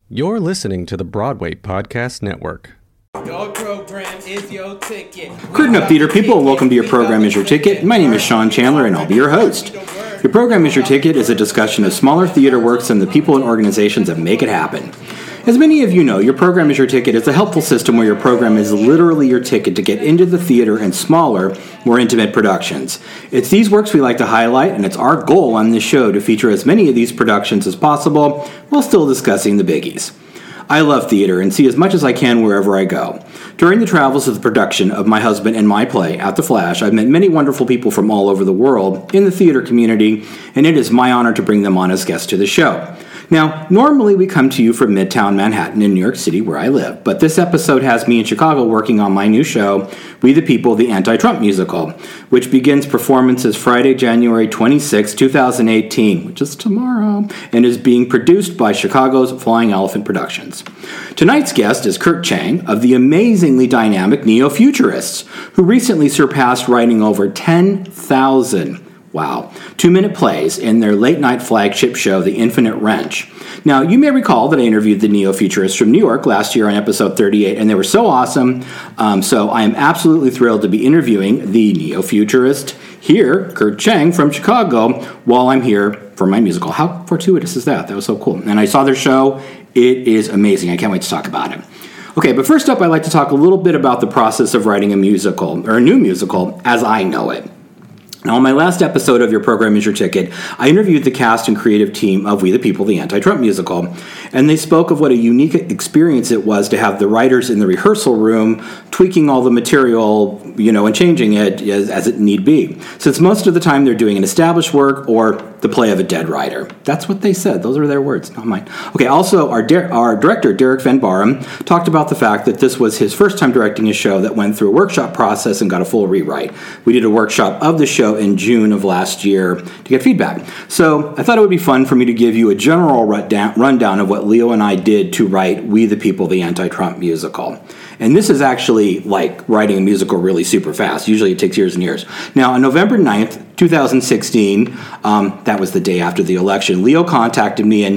You're listening to the Broadway Podcast Network. Your program is your ticket. Curtain Up Theater people, welcome to Your Program is Your Ticket. My name is Sean Chandler and I'll be your host. Your Program is Your Ticket is a discussion of smaller theater works and the people and organizations that make it happen. As many of you know, Your Program is Your Ticket is a helpful system where your program is literally your ticket to get into the theater and smaller, more intimate productions. It's these works we like to highlight, and it's our goal on this show to feature as many of these productions as possible while still discussing the biggies. I love theater and see as much as I can wherever I go. During the travels of the production of my husband and my play, At the Flash, I've met many wonderful people from all over the world in the theater community, and it is my honor to bring them on as guests to the show. Now, normally we come to you from Midtown Manhattan in New York City, where I live, but this episode has me in Chicago working on my new show, We the People, the Anti-Trump Musical, which begins performances Friday, January 26, 2018, which is tomorrow, and is being produced by Chicago's Flying Elephant Productions. Tonight's guest is Kurt Chang of the amazingly dynamic Neo-Futurists, who recently surpassed writing over 10,000 2-minute plays in their late-night flagship show, The Infinite Wrench. Now, you may recall that I interviewed the Neo-Futurists from New York last year on episode 38, and they were so awesome. So I am absolutely thrilled to be interviewing the Neo-Futurist here, Kurt Chang from Chicago, while I'm here for my musical. How fortuitous is that? That was so cool. And I saw their show. It is amazing. I can't wait to talk about it. Okay, but first up, I'd like to talk a little bit about the process of writing a musical, or a new musical, as I know it. Now, on my last episode of Your Program is Your Ticket, I interviewed the cast and creative team of We the People, the Anti-Trump Musical, and they spoke of what a unique experience it was to have the writers in the rehearsal room tweaking all the material, and changing it as it need be. Since most of the time they're doing an established work or the play of a dead writer. That's what they said. Those are their words, not mine. Okay, also, our director, Derek Van Barum, talked about the fact that this was his first time directing a show that went through a workshop process and got a full rewrite. We did a workshop of the show in June of last year to get feedback. So I thought it would be fun for me to give you a general rundown of what Leo and I did to write We the People, the Anti-Trump Musical. And this is actually like writing a musical really super fast. Usually it takes years and years. Now, on November 9th, 2016, that was the day after the election, Leo contacted me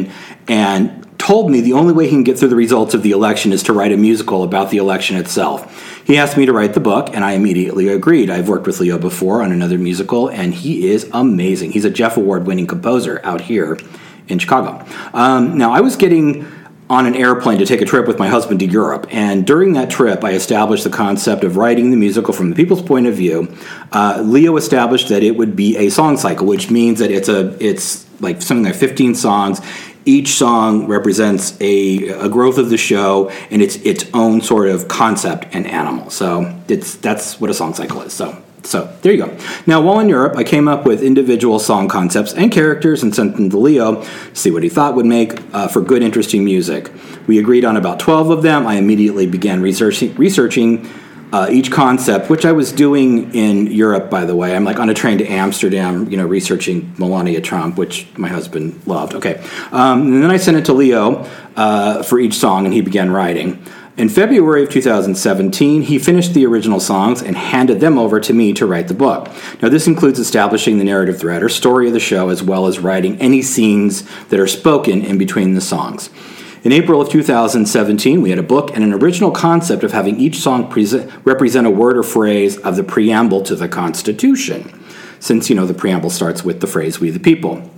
and told me the only way he can get through the results of the election is to write a musical about the election itself. He asked me to write the book, and I immediately agreed. I've worked with Leo before on another musical, and he is amazing. He's a Jeff Award-winning composer out here in Chicago. Now, I was getting on an airplane to take a trip with my husband to Europe, and during that trip, I established the concept of writing the musical from the people's point of view. Leo established that it would be a song cycle, which means that it's like something like 15 songs. Each song represents a growth of the show, and it's its own sort of concept and animal. So that's what a song cycle is. So there you go. Now, while in Europe, I came up with individual song concepts and characters and sent them to Leo to see what he thought would make for good, interesting music. We agreed on about 12 of them. I immediately began researching each concept, which I was doing in Europe, by the way. I'm like on a train to Amsterdam, researching Melania Trump, which my husband loved. Okay. And then I sent it to Leo for each song, and he began writing. In February of 2017, he finished the original songs and handed them over to me to write the book. Now, this includes establishing the narrative thread or story of the show, as well as writing any scenes that are spoken in between the songs. In April of 2017, we had a book and an original concept of having each song represent a word or phrase of the preamble to the Constitution, since, the preamble starts with the phrase, We the People.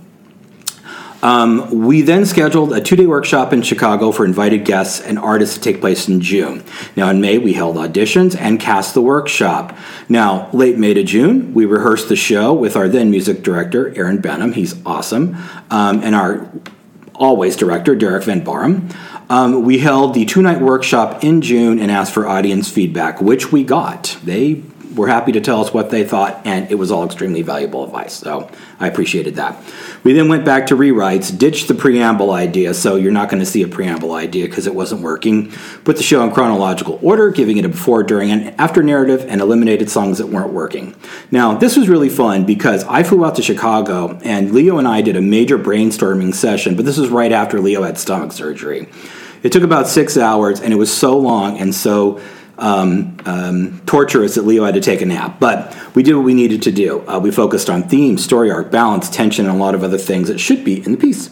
We then scheduled a 2-day workshop in Chicago for invited guests and artists to take place in June. Now, in May, we held auditions and cast the workshop. Now, late May to June, we rehearsed the show with our then music director, Aaron Benham. He's awesome. And our always director, Derek Van Barum. We held the 2-night workshop in June and asked for audience feedback, which we got. They were happy to tell us what they thought, and it was all extremely valuable advice, so I appreciated that. We then went back to rewrites, ditched the preamble idea, so you're not going to see a preamble idea because it wasn't working, put the show in chronological order, giving it a before, during, and after narrative, and eliminated songs that weren't working. Now, this was really fun because I flew out to Chicago, and Leo and I did a major brainstorming session, but this was right after Leo had stomach surgery. It took about 6 hours, and it was so long and so torturous that Leo had to take a nap. But we did what we needed to do. We focused on theme, story arc, balance, tension, and a lot of other things that should be in the piece.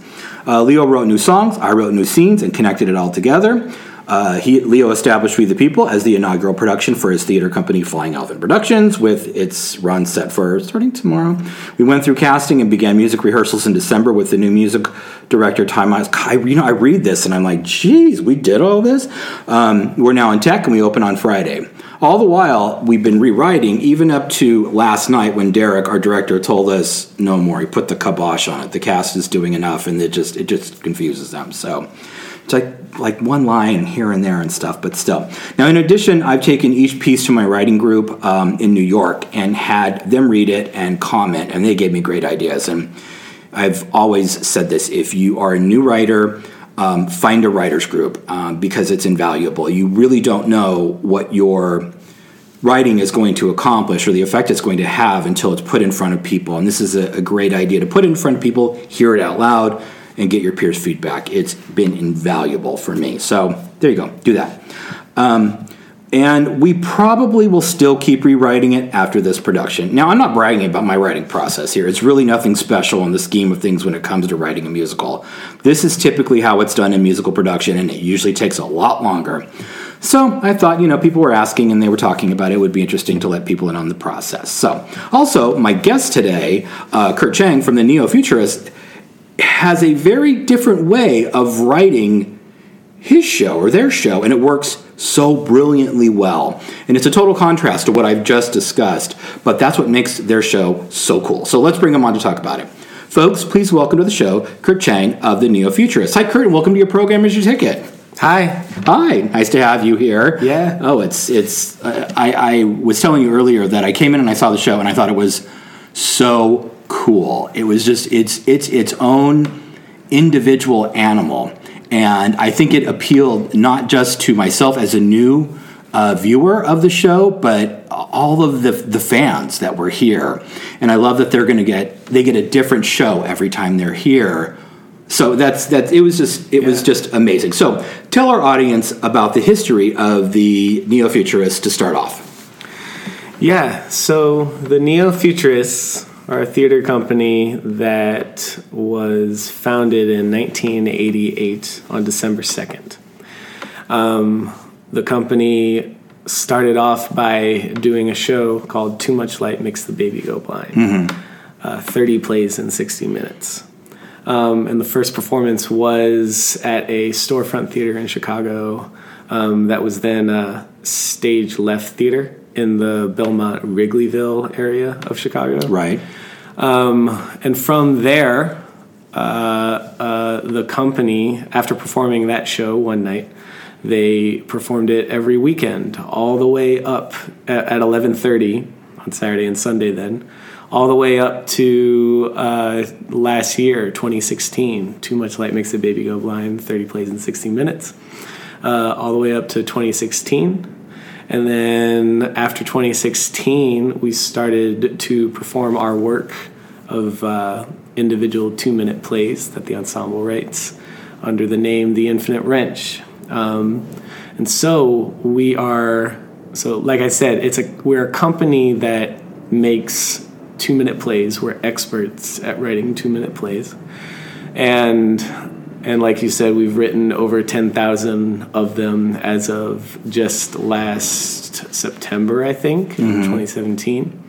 Leo wrote new songs, I wrote new scenes, and connected it all together. Leo established We the People as the inaugural production for his theater company, Flying Elephant Productions, with its run set for starting tomorrow. We went through casting and began music rehearsals in December with the new music director, Ty Miles. I read this and I'm like, geez, we did all this? We're now in tech and we open on Friday. All the while, we've been rewriting, even up to last night when Derek, our director, told us no more. He put the kibosh on it. The cast is doing enough, and it just confuses them. So it's like one line here and there and stuff, but still. Now, in addition, I've taken each piece to my writing group in New York and had them read it and comment, and they gave me great ideas. And I've always said this: if you are a new writer, find a writer's group because it's invaluable. You really don't know what your writing is going to accomplish or the effect it's going to have until it's put in front of people. And this is a great idea to put it in front of people, hear it out loud, and get your peers' feedback. It's been invaluable for me. So there you go. Do that. And we probably will still keep rewriting it after this production. Now, I'm not bragging about my writing process here. It's really nothing special in the scheme of things when it comes to writing a musical. This is typically how it's done in musical production, and it usually takes a lot longer. So I thought, people were asking and they were talking about it. It would be interesting to let people in on the process. So also, my guest today, Kurt Chang from the Neo-Futurists, has a very different way of writing his show or their show, and it works so brilliantly well. And it's a total contrast to what I've just discussed, but that's what makes their show so cool. So let's bring him on to talk about it. Folks, please welcome to the show, Kurt Chang of the Neo-Futurists. Hi, Kurt, and welcome to your program, Is Your Ticket. Hi. Hi. Nice to have you here. Yeah. Oh, I was telling you earlier that I came in and I saw the show and I thought it was so cool. It was just, it's its own individual animal. And I think it appealed not just to myself as a new viewer of the show, but all of the fans that were here. And I love that they get a different show every time they're here. So it was just amazing. So tell our audience about the history of the Neo-Futurists to start off. Yeah, so the Neo-Futurists are a theater company that was founded in 1988 on December 2nd. The company started off by doing a show called Too Much Light Makes the Baby Go Blind. 30 plays in 60 minutes. And the first performance was at a storefront theater in Chicago that was then a Stage Left Theater in the Belmont Wrigleyville area of Chicago. Right. And from there, the company, after performing that show one night, they performed it every weekend, all the way up at 11:30 on Saturday and Sunday then, all the way up to last year, 2016, Too Much Light Makes the Baby Go Blind, 30 plays in 60 minutes, all the way up to 2016. And then after 2016, we started to perform our work of individual 2-minute plays that the ensemble writes under the name The Infinite Wrench. And so like I said, we're a company that makes 2-minute plays. We're experts at writing 2-minute plays. And like you said, we've written over 10,000 of them as of just last September, I think, 2017.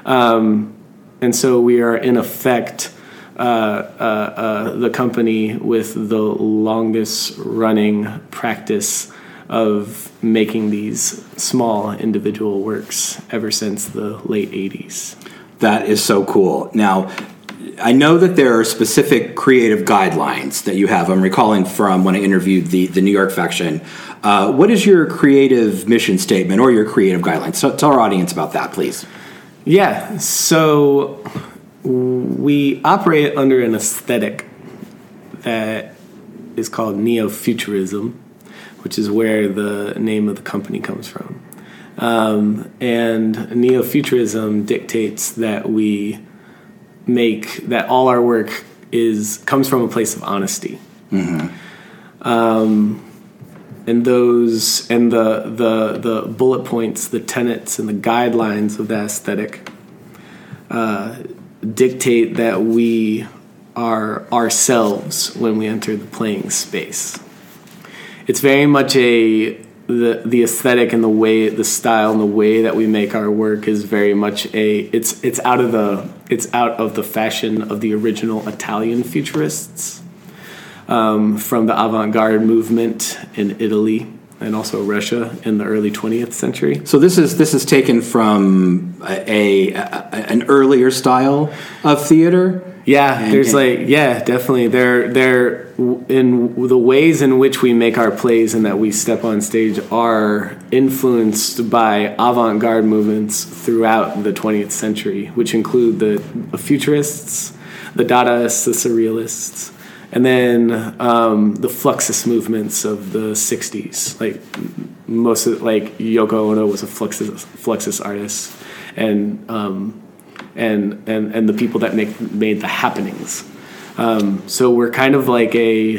And so we are, in effect, the company with the longest running practice of making these small individual works ever since the late 80s. That is so cool. Now, I know that there are specific creative guidelines that you have. I'm recalling from when I interviewed the New York faction. What is your creative mission statement or your creative guidelines? So tell our audience about that, please. Yeah, so we operate under an aesthetic that is called Neo-Futurism, which is where the name of the company comes from. And Neo-Futurism dictates that that all our work comes from a place of honesty. And the bullet points, the tenets, and the guidelines of that aesthetic dictate that we are ourselves when we enter the playing space. It's very much the aesthetic and the style and the way that we make our work is very much it's out of the fashion of the original Italian futurists, from the avant-garde movement in Italy and also Russia in the early 20th century. So this is taken from an earlier style of theater. Yeah, definitely. They're in the ways in which we make our plays and that we step on stage are influenced by avant-garde movements throughout the 20th century, which include the futurists, the Dadaists, the Surrealists, and then the Fluxus movements of the 60s. Like Yoko Ono was a Fluxus artist, and the people that made the happenings. So we're kind of like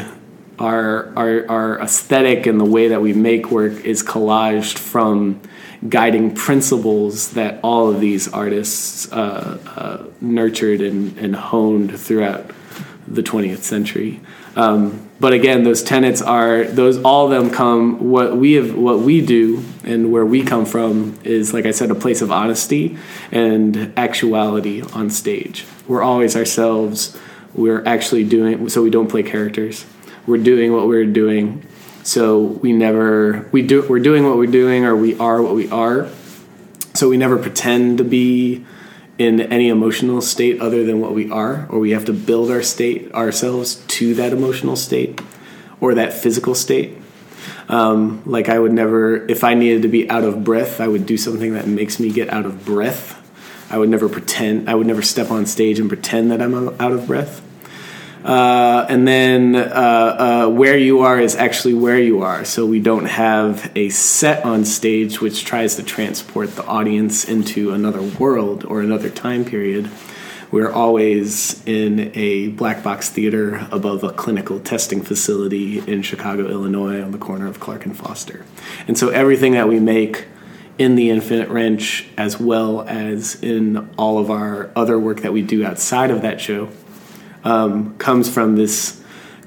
our aesthetic and the way that we make work is collaged from guiding principles that all of these artists nurtured and honed throughout the 20th century. But again, those tenets all of them come, what we do and where we come from is, like I said, a place of honesty and actuality on stage. We're always ourselves. We're actually doing, so we don't play characters. We're doing what we're doing. So we're doing what we're doing, or we are what we are. So we never pretend to be in any emotional state other than what we are, or we have to build ourselves to that emotional state or that physical state. Like I would never, if I needed to be out of breath, I would do something that makes me get out of breath. I would never step on stage and pretend that I'm out of breath. And then where you are is actually where you are. So we don't have a set on stage which tries to transport the audience into another world or another time period. We're always in a black box theater above a clinical testing facility in Chicago, Illinois, on the corner of Clark and Foster. And so everything that we make in the Infinite Wrench, as well as in all of our other work that we do outside of that show, comes from this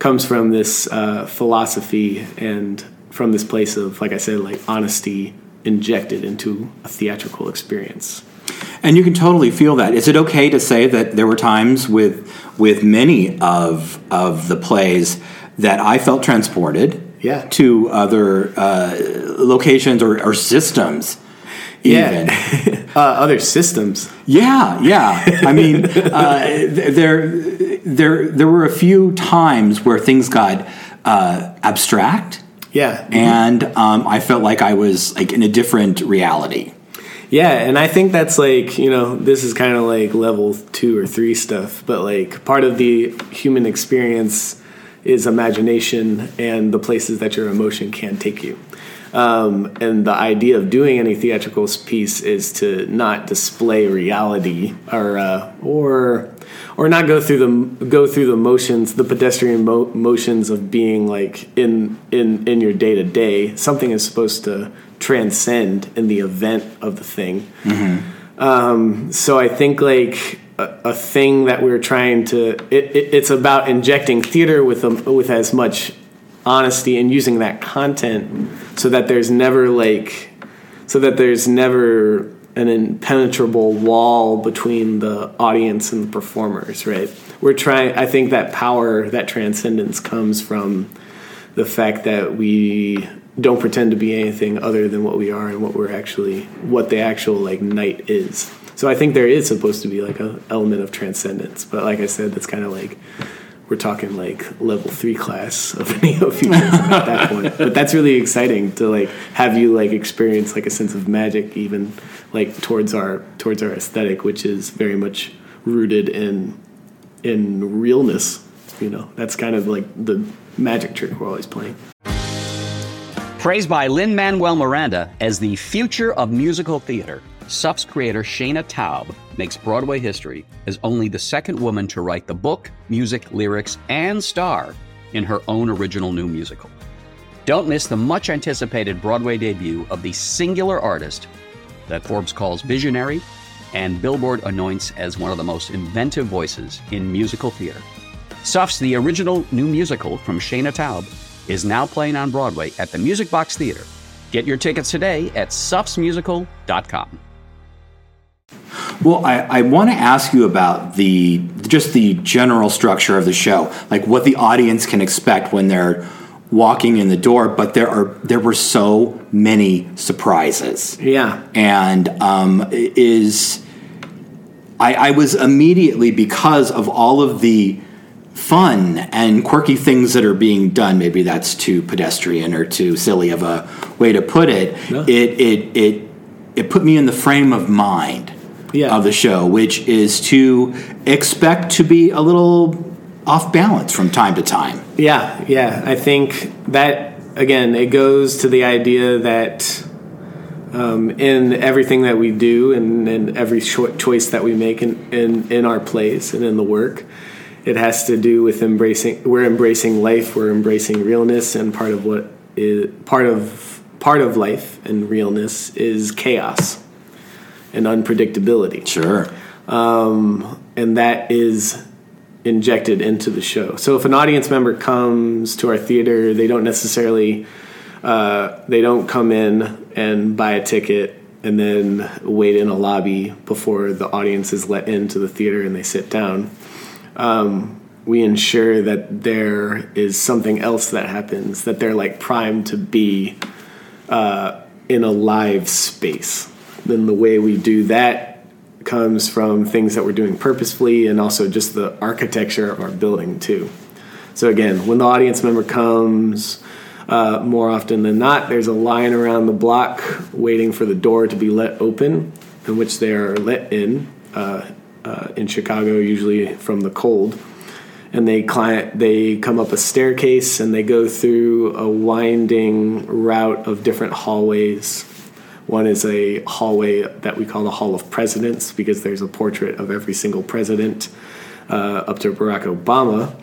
philosophy and from this place of, like I said, like honesty injected into a theatrical experience. And you can totally feel that. Is it okay to say that there were times with many of the plays that I felt transported to other locations or systems? Even. Other systems. Yeah. I mean, there were a few times where things got abstract. Yeah. And I felt like I was like in a different reality. Yeah, and I think that's like, this is kind of like level 2 or 3 stuff, but like part of the human experience is imagination and the places that your emotion can take you. And the idea of doing any theatrical piece is to not display reality or not go through the motions, the pedestrian motions of being like in your day to day. Something is supposed to transcend in the event of the thing. Mm-hmm. So I think like a thing that we're trying to it's about injecting theater with as much honesty and using that content so that there's never an impenetrable wall between the audience and the performers, right? I think that power, that transcendence comes from the fact that we don't pretend to be anything other than what we are and what the actual like night is. So I think there is supposed to be like an element of transcendence, but like I said, that's kind of like we're talking like level 3 class of neo-futurism at that point. But that's really exciting to like have you like experience like a sense of magic even like towards our aesthetic, which is very much rooted in realness. That's kind of like the magic trick we're always playing. Praised by Lin-Manuel Miranda as the future of musical theater, Suff's creator Shana Taub makes Broadway history as only the second woman to write the book, music, lyrics, and star in her own original new musical. Don't miss the much-anticipated Broadway debut of the singular artist that Forbes calls visionary and Billboard anoints as one of the most inventive voices in musical theater. Suffs, the original new musical from Shayna Taub, is now playing on Broadway at the Music Box Theater. Get your tickets today at suffsmusical.com. Well, I want to ask you about the general structure of the show, like what the audience can expect when they're walking in the door. But there were so many surprises. Yeah, and I was immediately, because of all of the fun and quirky things that are being done. Maybe that's too pedestrian or too silly of a way to put it. No. It put me in the frame of mind. Yeah. Of the show, which is to expect to be a little off balance from time to time. Yeah. I think that, again, it goes to the idea that in everything that we do and in every choice that we make in our plays and in the work, it has to do with embracing life, we're embracing realness, and part of life and realness is chaos and unpredictability. Sure. And that is injected into the show. So if an audience member comes to our theater, they don't necessarily, they don't come in and buy a ticket and then wait in a lobby before the audience is let into the theater and they sit down. We ensure that there is something else that happens, that they're like primed to be in a live space. Then the way we do that comes from things that we're doing purposefully and also just the architecture of our building too. So again, when the audience member comes, more often than not, there's a line around the block waiting for the door to be let open, in which they are let in Chicago, usually from the cold. And they come up a staircase and they go through a winding route of different hallways. One is a hallway that we call the Hall of Presidents, because there's a portrait of every single president up to Barack Obama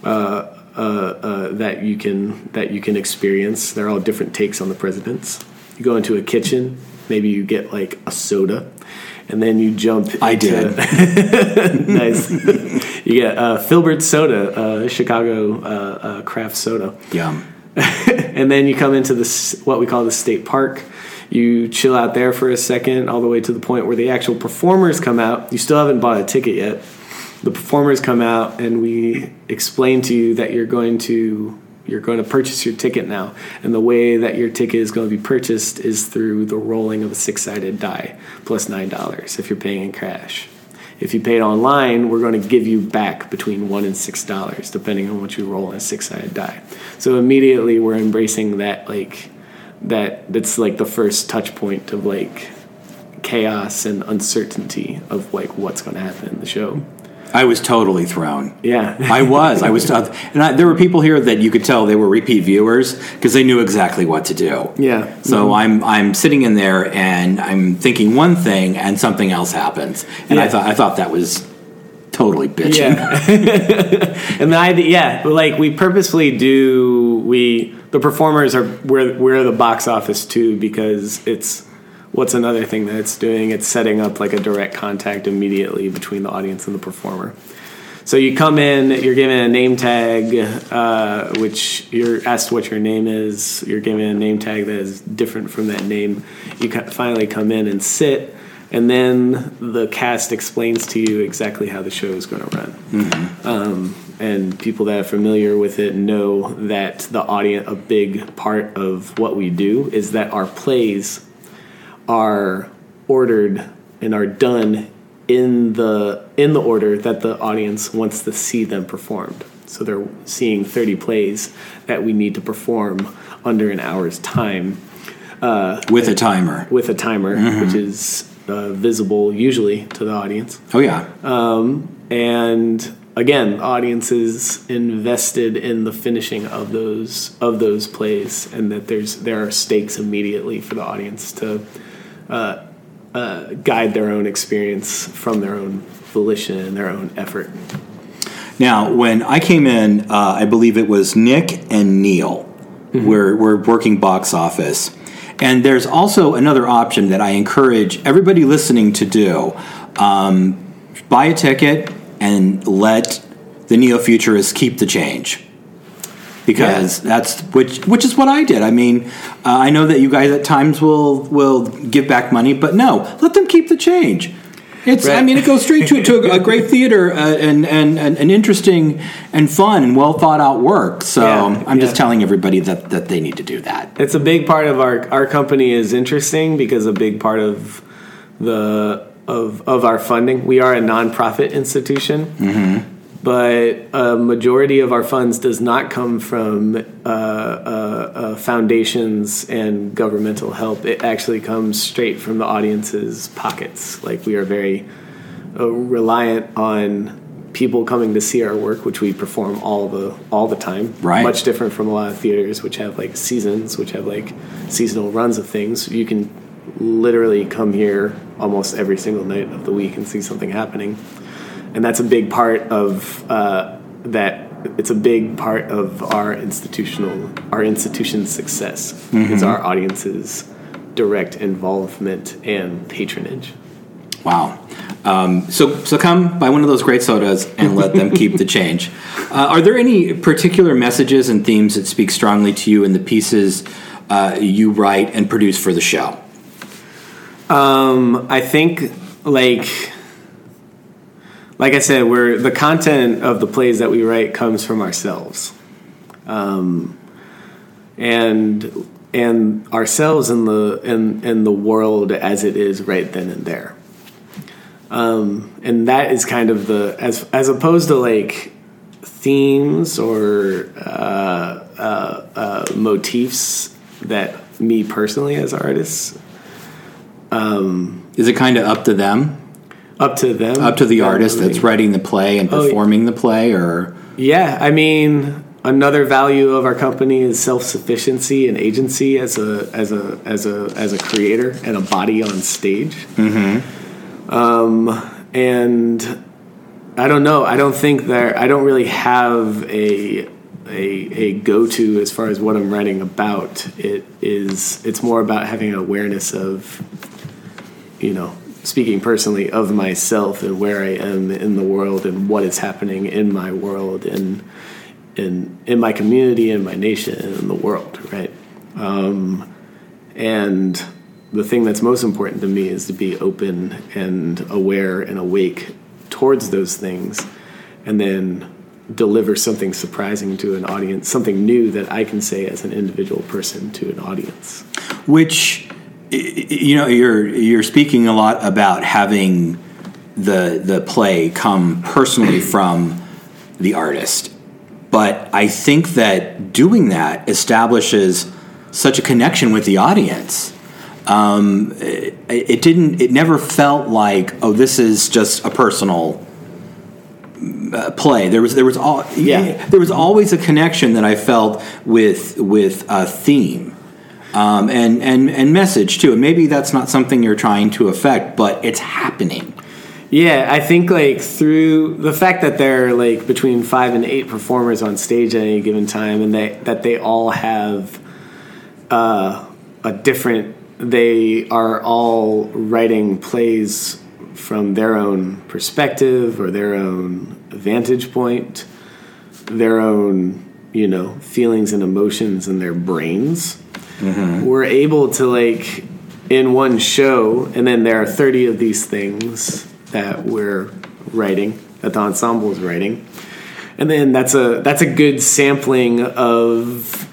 that you can experience. They're all different takes on the presidents. You go into a kitchen, maybe you get like a soda, and then you jump into... I did. Nice. You get Filbert soda, Chicago craft soda. Yum. And then you come into what we call the State Park. You chill out there for a second, all the way to the point where the actual performers come out. You still haven't bought a ticket yet. The performers come out, and we explain to you that you're going to purchase your ticket now. And the way that your ticket is going to be purchased is through the rolling of a 6-sided die, plus $9 if you're paying in cash. If you paid online, we're going to give you back between $1 and $6, depending on what you roll on a 6-sided die. So immediately we're embracing that, that's like the first touch point of like chaos and uncertainty of like what's going to happen in the show. I was totally thrown. Yeah. I was. And there were people here that you could tell they were repeat viewers because they knew exactly what to do. Yeah. So I'm sitting in there and I'm thinking one thing and something else happens. And I thought that was totally bitching. Yeah. And the idea, like we purposefully the performers we're the box office too, because what's another thing that it's doing? It's setting up like a direct contact immediately between the audience and the performer. So you come in, you're given a name tag, which you're asked what your name is. You're given a name tag that is different from that name. You finally come in and sit, and then the cast explains to you exactly how the show is going to run. Mm-hmm. And people that are familiar with it know that the audience, a big part of what we do is that our plays are ordered and are done in the order that the audience wants to see them performed. So they're seeing 30 plays that we need to perform under an hour's time. With a timer. Mm-hmm. Which is visible usually to the audience. Oh, yeah. And again, the audience is invested in the finishing of those plays, and that there are stakes immediately for the audience to guide their own experience from their own volition and their own effort. Now, when I came in, I believe it was Nick and Neil. Mm-hmm. We're working box office. And there's also another option that I encourage everybody listening to do. Buy a ticket and let the neo-futurists keep the change. Because that's which is what I did. I mean, I know that you guys at times will give back money, but no, let them keep the change. It's right. I mean, it goes straight to a great theater and interesting and fun and well thought out work. So I'm just telling everybody that they need to do that. It's a big part of our company is interesting because a big part of our funding. We are a nonprofit institution. Mm-hmm. But a majority of our funds does not come from foundations and governmental help. It actually comes straight from the audience's pockets. Like, we are very reliant on people coming to see our work, which we perform all the time. Right. Much different from a lot of theaters, which have like seasons, which have like seasonal runs of things. You can literally come here almost every single night of the week and see something happening. And that's a big part of that. It's a big part of our institution's success. Mm-hmm. Is our audience's direct involvement and patronage. Wow. So come buy one of those great sodas and let them keep the change. Are there any particular messages and themes that speak strongly to you in the pieces you write and produce for the show? I think like I said, the content of the plays that we write comes from ourselves, and ourselves in the world as it is right then and there, and that is kind of as opposed to like themes or motifs that me personally as artists. Is it kind of up to them? Up to them? Up to the artist that's writing the play and performing the play, or? Yeah, I mean, another value of our company is self-sufficiency and agency as a creator and a body on stage. Mm-hmm. And I don't know. I don't really have a go-to as far as what I'm writing about. It's more about having an awareness of, speaking personally, of myself and where I am in the world and what is happening in my world and in my community and my nation and in the world, right? And the thing that's most important to me is to be open and aware and awake towards those things, and then deliver something surprising to an audience, something new that I can say as an individual person to an audience. Which, you're speaking a lot about having the play come personally from the artist, but I think that doing that establishes such a connection with the audience. It never felt like, this is just a personal play. There was always a connection that I felt with a theme. And message too. And maybe that's not something you're trying to affect, but it's happening. Yeah, I think like through the fact that there are like between 5 and 8 performers on stage at any given time, and that they all have they are all writing plays from their own perspective or their own vantage point, their own, feelings and emotions in their brains. Mm-hmm. We're able to like in one show, and then there are 30 of these things that we're writing, that the ensemble is writing, and then that's a good sampling of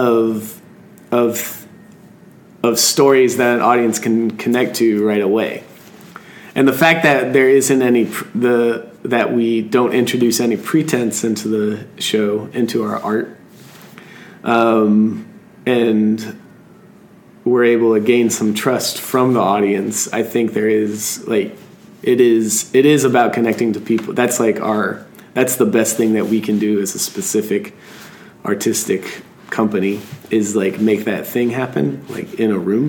stories that an audience can connect to right away. And the fact that there isn't that we don't introduce any pretense into the show, into our art, and we're able to gain some trust from the audience. I think there is it is about connecting to people. That's that's the best thing that we can do as a specific artistic company, is like make that thing happen like in a room,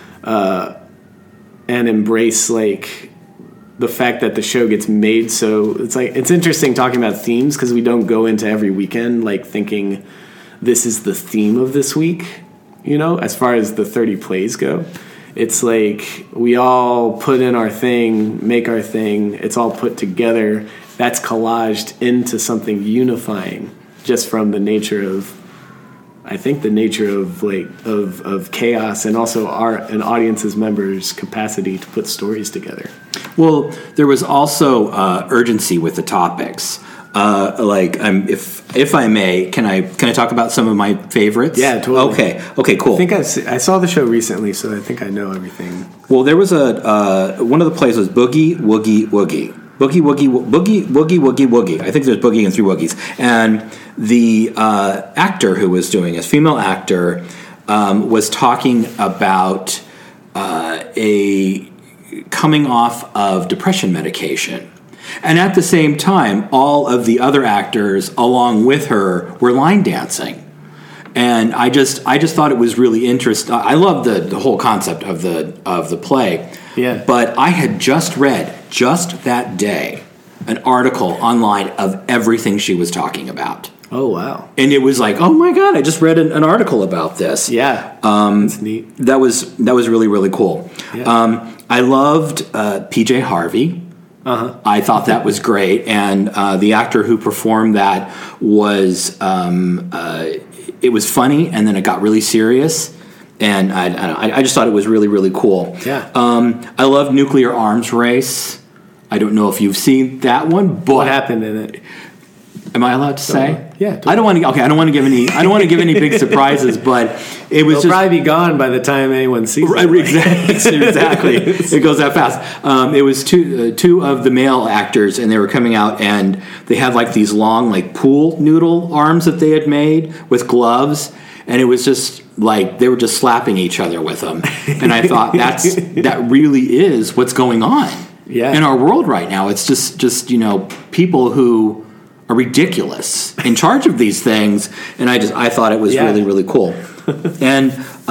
and embrace like the fact that the show gets made. So it's interesting talking about themes, because we don't go into every weekend like thinking this is the theme of this week, as far as the 30 plays go. It's like we all put in our thing, make our thing, it's all put together, that's collaged into something unifying just from the nature of, I think, the nature of of chaos, and also an audience's members' capacity to put stories together. Well, there was also urgency with the topics. If I may, can I talk about some of my favorites? Yeah, totally. Okay, cool. I think I saw the show recently, so I think I know everything. Well, there was one of the plays was Boogie Woogie Woogie. Boogie Woogie Boogie Woogie Woogie Woogie. I think there's Boogie and 3 Woogies. And the actor who was doing it, female actor, was talking about a coming off of depression medication. And at the same time, all of the other actors along with her were line dancing. And I just thought it was really interesting. I love the whole concept of the play. Yeah. But I had just read, just that day, an article online of everything she was talking about. Oh, wow. And it was like, oh my God, I just read an article about this. Yeah. That's neat. That was really, really cool. Yeah. I loved PJ Harvey. Uh-huh. I thought that was great, and the actor who performed that was it was funny, and then it got really serious, and I just thought it was really, really cool. Yeah. I love Nuclear Arms Race. I don't know if you've seen that one, but What happened in it? Am I allowed to say? Yeah. Totally. I don't want to give any. I don't want to give any big surprises, but it was It'll probably be gone by the time anyone sees it. Exactly. It goes that fast. It was two of the male actors, and they were coming out, and they had like these long, like pool noodle arms that they had made with gloves, and it was just like they were just slapping each other with them. And I thought that really is what's going on in our world right now. It's just people who are ridiculous in charge of these things, and I thought it was really, really cool. And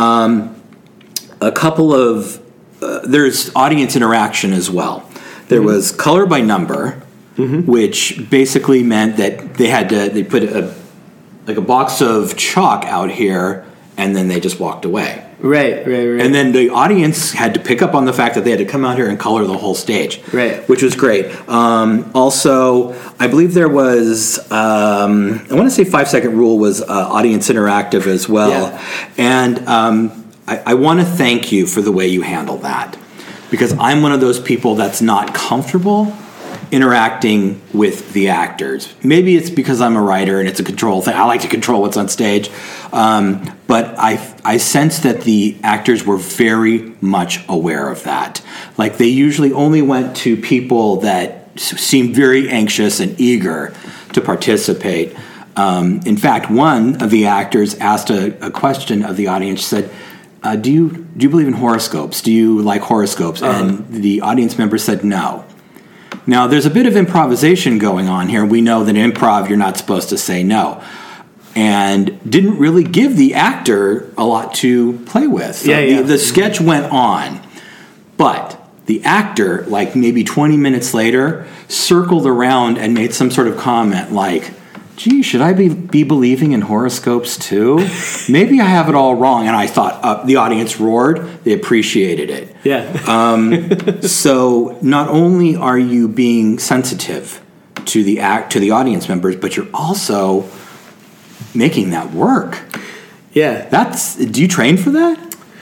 a couple of there's audience interaction as well. There was color by number, which basically meant that they put a box of chalk out here, and then they just walked away. Right. And then the audience had to pick up on the fact that they had to come out here and color the whole stage. Right. Which was great. Also, I believe there was, I want to say 5-second rule was audience interactive as well. Yeah. And I want to thank you for the way you handle that. Because I'm one of those people that's not comfortable interacting with the actors. Maybe it's because I'm a writer and it's a control thing. I like to control what's on stage. But I sense that the actors were very much aware of that. Like they usually only went to people that seemed very anxious and eager to participate. In fact, one of the actors asked a question of the audience. She said, do you believe in horoscopes? Do you like horoscopes? And the audience member said no. Now, there's a bit of improvisation going on here. We know that in improv, you're not supposed to say no. And didn't really give the actor a lot to play with. So the sketch went on. But the actor, like maybe 20 minutes later, circled around and made some sort of comment like, gee, should I be believing in horoscopes too? Maybe I have it all wrong. And I thought the audience roared. They appreciated it. Yeah. So not only are you being sensitive to the audience members, but you're also making that work. Yeah. Do you train for that?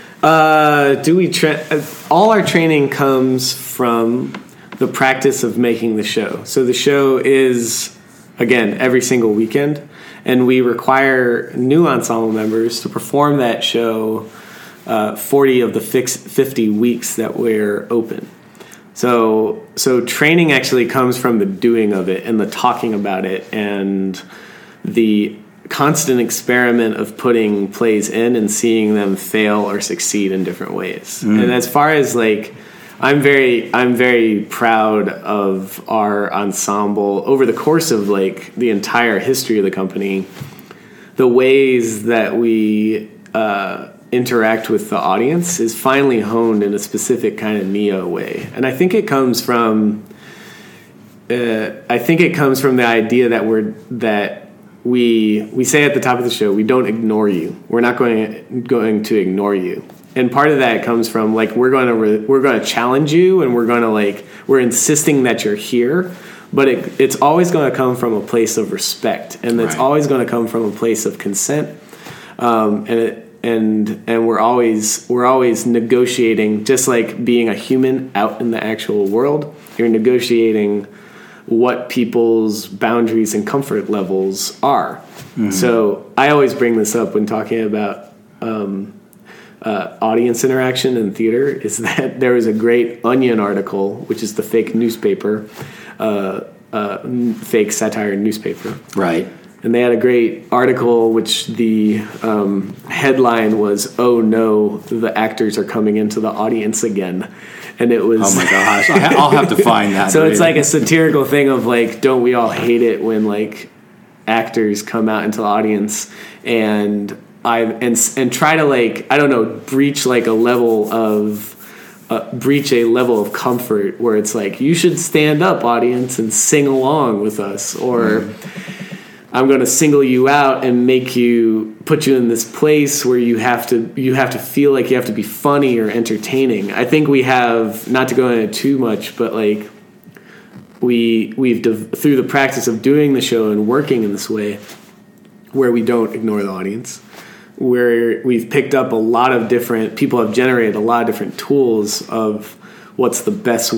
All our training comes from the practice of making the show. So the show is, again, every single weekend, and we require new ensemble members to perform that show 40 of the 50 weeks that we're open. So training actually comes from the doing of it and the talking about it and the constant experiment of putting plays in and seeing them fail or succeed in different ways. And as far as like, I'm very proud of our ensemble over the course of like the entire history of the company, the ways that we interact with the audience is finally honed in a specific kind of Neo way. And I think it comes from the idea that we say at the top of the show, we don't ignore you. We're not going to ignore you. And part of that comes from like we're going to challenge you, and we're insisting that you're here, but it's always going to come from a place of respect, and it's Right. always going to come from a place of consent. And we're always negotiating, just like being a human out in the actual world. You're negotiating what people's boundaries and comfort levels are. Mm-hmm. So I always bring this up when talking about audience interaction in theater, is that there was a great Onion article, which is the fake newspaper, fake satire newspaper. Right. And they had a great article, which the headline was, "Oh no, the actors are coming into the audience again." And it was... Oh my gosh, I'll have to find that. So it's like a satirical thing of like, don't we all hate it when like actors come out into the audience and try to like, I don't know, breach a level of comfort where it's like, you should stand up, audience, and sing along with us, or I'm going to single you out and put you in this place where you have to feel like you have to be funny or entertaining. I think we have, not to go into too much, but like we've through the practice of doing the show and working in this way, where we don't ignore the audience, where we've picked up a lot of different people have generated a lot of different tools of what's the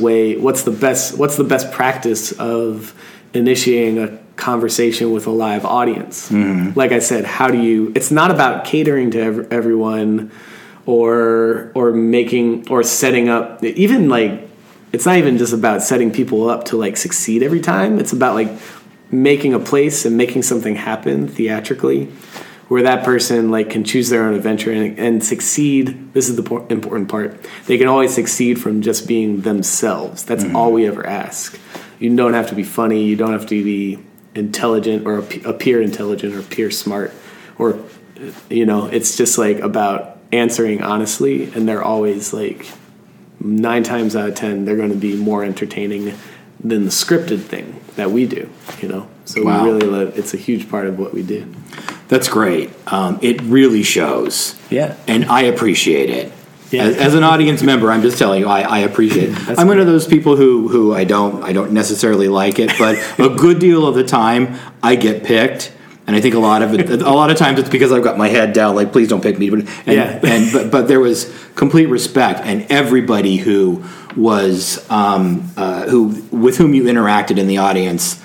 best practice of initiating a conversation with a live audience. Mm-hmm. Like I said, it's not about catering to everyone or making or setting up, even like, it's not even just about setting people up to like succeed every time. It's about like making a place and making something happen theatrically where that person like can choose their own adventure and succeed. This is the important part. They can always succeed from just being themselves. That's all we ever ask. You don't have to be funny. You don't have to be intelligent or appear intelligent or appear smart, or it's just like about answering honestly, and they're always like 9 times out of 10 they're going to be more entertaining than the scripted thing that we do. So Wow. we really it's a huge part of what we do. That's great. It really shows. Yeah. And I appreciate it. Yeah. As an audience member, I'm just telling you, I appreciate it. I'm one of those people who I don't necessarily like it, but a good deal of the time I get picked, and I think a lot of times it's because I've got my head down, like please don't pick me. But there was complete respect, and everybody who was with whom you interacted in the audience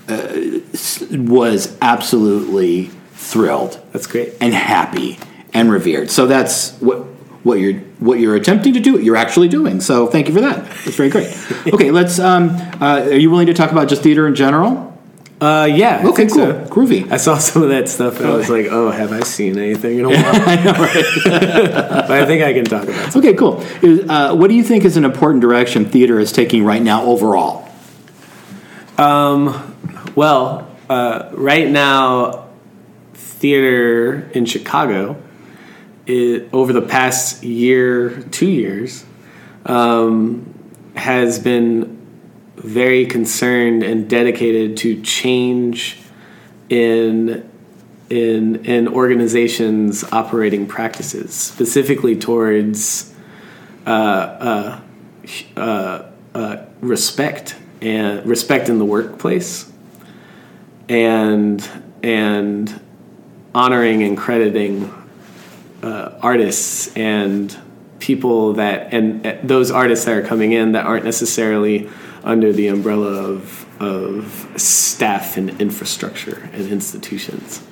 was absolutely thrilled. That's great. And happy and revered. So that's what you're attempting to do, what you're actually doing. So thank you for that. That's very great. Okay, let's. Are you willing to talk about just theater in general? Yeah. Okay, cool. So. Groovy. I saw some of that stuff and I was like, oh, have I seen anything in a while? I know, right? But I think I can talk about it. Okay, cool. What do you think is an important direction theater is taking right now overall? Right now, theater in Chicago, over the past 2 years, has been very concerned and dedicated to change in organizations' operating practices, specifically towards respect in the workplace, and honoring and crediting artists and people and those artists that are coming in that aren't necessarily under the umbrella of staff and infrastructure and institutions.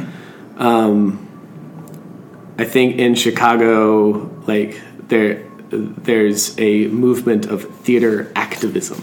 I think in Chicago, like there's a movement of theater activism,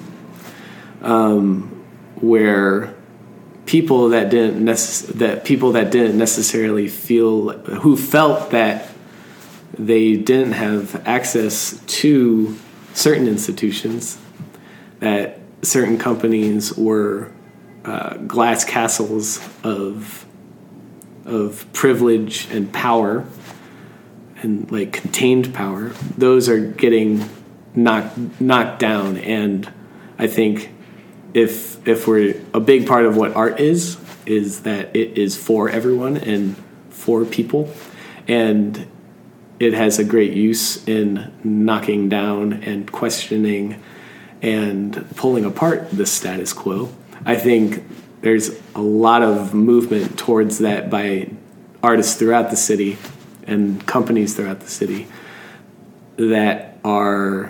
where people that didn't necessarily who felt that they didn't have access to certain institutions, that certain companies were glass castles of privilege and power and like contained power, those are getting knocked down. And I think if we're a big part of what art is that it is for everyone and for people, and it has a great use in knocking down and questioning and pulling apart the status quo. I think there's a lot of movement towards that by artists throughout the city and companies throughout the city that are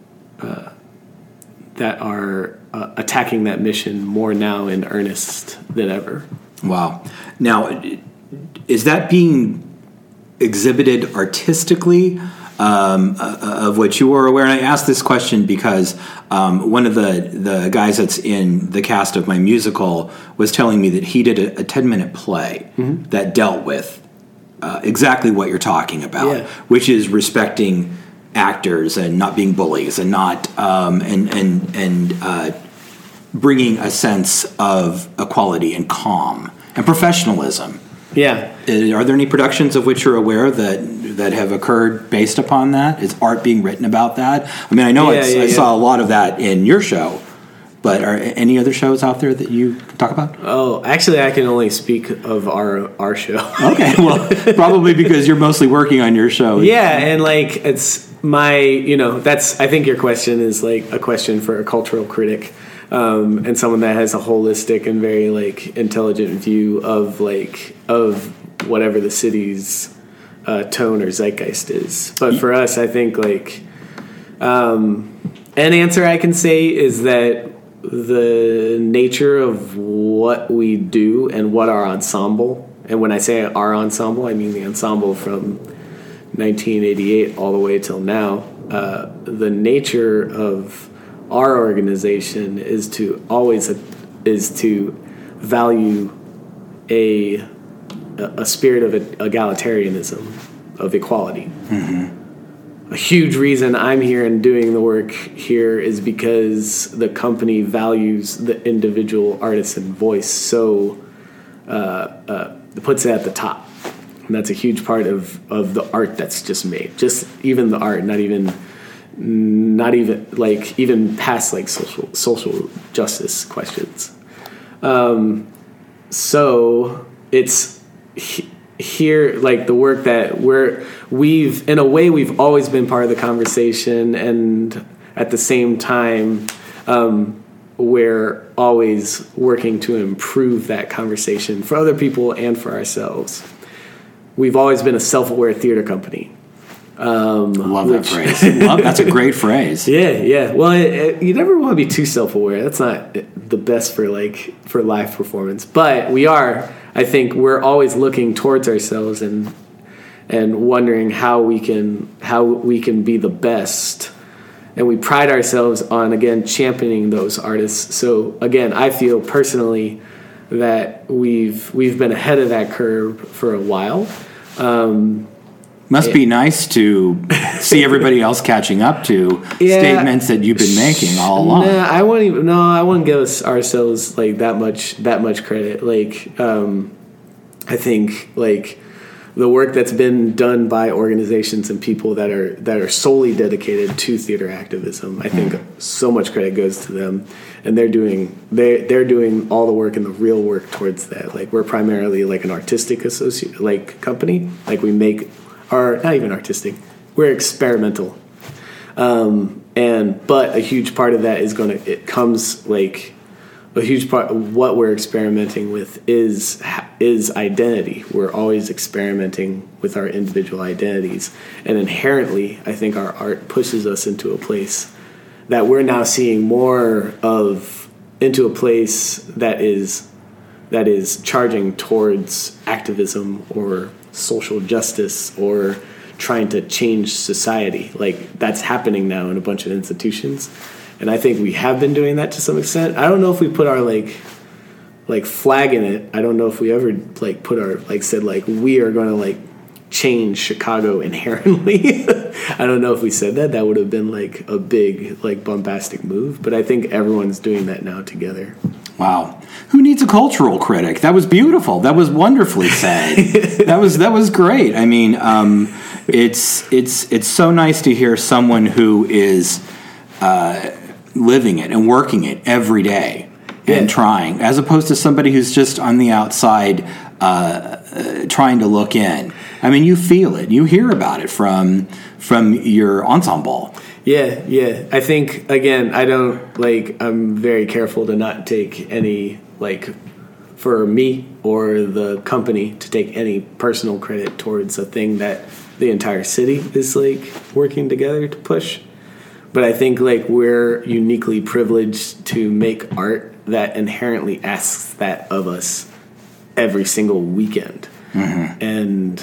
attacking that mission more now in earnest than ever. Wow. Now, is that being exhibited artistically, of which you are aware? And I ask this question because one of the guys that's in the cast of my musical was telling me that he did a 10-minute play that dealt with exactly what you're talking about, which is respecting actors and not being bullies and not bringing a sense of equality and calm and professionalism. Yeah. Are there any productions of which you're aware that have occurred based upon that? Is art being written about that? I mean, I know I saw a lot of that in your show, but are any other shows out there that you can talk about? Oh, actually, I can only speak of our show. Okay, well, probably because you're mostly working on your show. Yeah, and like it's that's, I think your question is like a question for a cultural critic. And someone that has a holistic and very like intelligent view of whatever the city's tone or zeitgeist is. But for us, I think like an answer I can say is that the nature of what we do and what our ensemble, and when I say our ensemble, I mean the ensemble from 1988 all the way till now, the nature of our organization is to value a spirit of egalitarianism, of equality. A huge reason I'm here and doing the work here is because the company values the individual artisan voice, so it puts it at the top, and that's a huge part of the art that's just made. Just even the art, not even like even past like social justice questions. So it's here, like the work that we've in a way we've always been part of the conversation, and at the same time we're always working to improve that conversation for other people and for ourselves. We've always been a self-aware theater company. Love that phrase. That's a great phrase. Yeah. Well, you never want to be too self-aware. That's not the best for live performance. But we are. I think we're always looking towards ourselves and wondering how we can be the best. And we pride ourselves on, again, championing those artists. So again, I feel personally that we've been ahead of that curve for a while. Must be nice to see everybody else catching up to statements that you've been making all along. I wouldn't give ourselves like that much credit. Like, I think like the work that's been done by organizations and people that are solely dedicated to theater activism, I think so much credit goes to them, and they're doing all the work and the real work towards that. Like, we're primarily like an artistic company. Like, we make. Or not even artistic, we're experimental, but a huge part of that a huge part of what we're experimenting with is identity. We're always experimenting with our individual identities, and inherently, I think our art pushes us into a place that we're now seeing more of, into a place that is charging towards activism or social justice or trying to change society. Like, that's happening now in a bunch of institutions, and I think we have been doing that to some extent. I don't know if we put our like flag in it. I don't know if we ever like put our said we are going to like change Chicago inherently. I don't know if we said that. That would have been like a big like bombastic move, but I think everyone's doing that now together. Wow. Who needs a cultural critic? That was beautiful. That was wonderfully said. That was great. I mean, it's so nice to hear someone who is living it and working it every day and trying, as opposed to somebody who's just on the outside trying to look in. I mean, you feel it. You hear about it from your ensemble. Yeah. I think, again, I'm very careful to not take any, for me or the company to take any personal credit towards a thing that the entire city is, working together to push. But I think, we're uniquely privileged to make art that inherently asks that of us every single weekend, and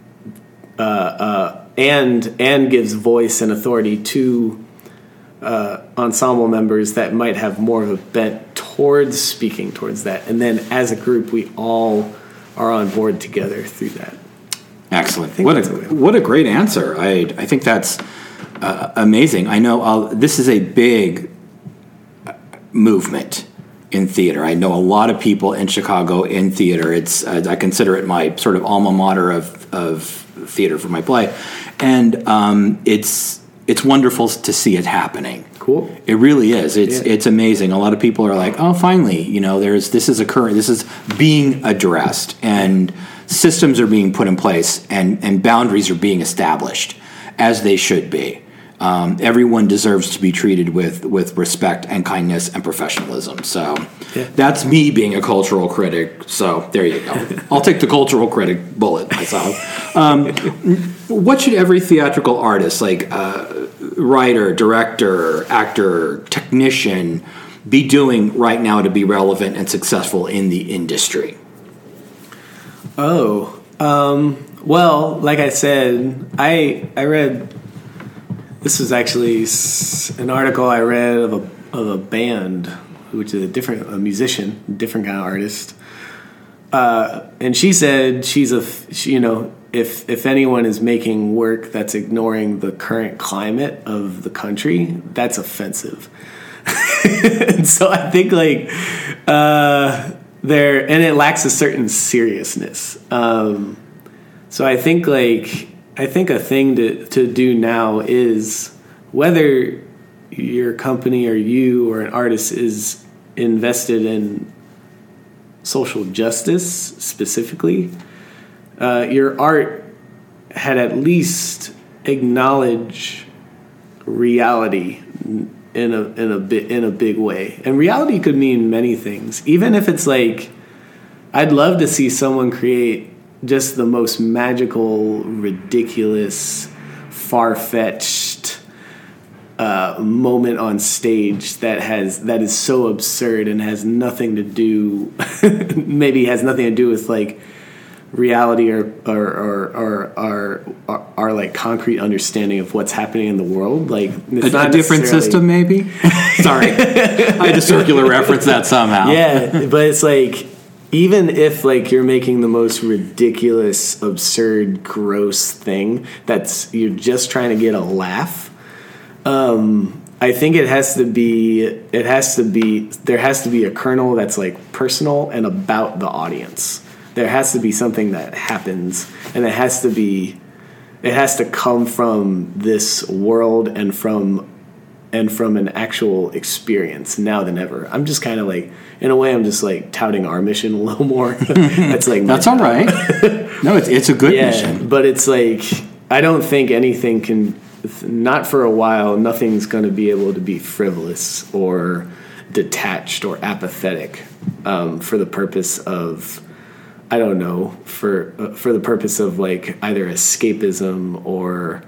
gives voice and authority to ensemble members that might have more of a bent towards speaking towards that. And then as a group, we all are on board together through that. Excellent. What a great answer. I think that's amazing. I know this is a big movement in theater. I know a lot of people in Chicago in theater. It's I consider it my sort of alma mater of theater for my play, and it's wonderful to see it happening. Cool. It really is. It's amazing. A lot of people are like, oh, finally, this is occurring. This is being addressed, and systems are being put in place, and boundaries are being established as they should be. Everyone deserves to be treated with respect and kindness and professionalism. So that's me being a cultural critic. So there you go. I'll take the cultural critic bullet myself. What should every theatrical artist, writer, director, actor, technician, be doing right now to be relevant and successful in the industry? Well, like I said, I read... This was actually an article I read of a band, which is a musician, different kind of artist. And she said if anyone is making work that's ignoring the current climate of the country, that's offensive. And so I think and it lacks a certain seriousness. So I think a thing to do now is, whether your company or you or an artist is invested in social justice specifically, your art had at least acknowledge reality in a big way. And reality could mean many things. Even if it's I'd love to see someone create just the most magical, ridiculous, far-fetched moment on stage that is so absurd and has nothing to do, maybe has nothing to do with reality or our concrete understanding of what's happening in the world. It's a different system, maybe. Sorry, I had to circular reference that somehow. Yeah, but it's even if you're making the most ridiculous, absurd, gross thing you're just trying to get a laugh, I think there has to be a kernel that's personal and about the audience. There has to be something that happens, and it has to come from this world and from an actual experience now than ever. I'm just kind of in a way, I'm just touting our mission a little more. That's that's all right. No, it's a good mission. But it's I don't think anything can, not for a while, nothing's going to be able to be frivolous or detached or apathetic for the purpose of, I don't know, for the purpose of either escapism or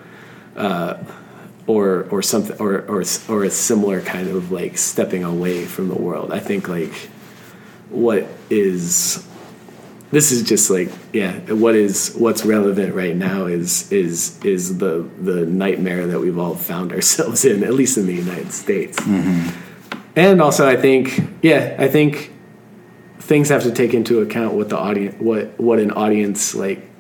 something or a similar kind of stepping away from the world. I think this is just what's relevant right now is the nightmare that we've all found ourselves in, at least in the United States. Mm-hmm. And also I think things have to take into account what the audience what an audience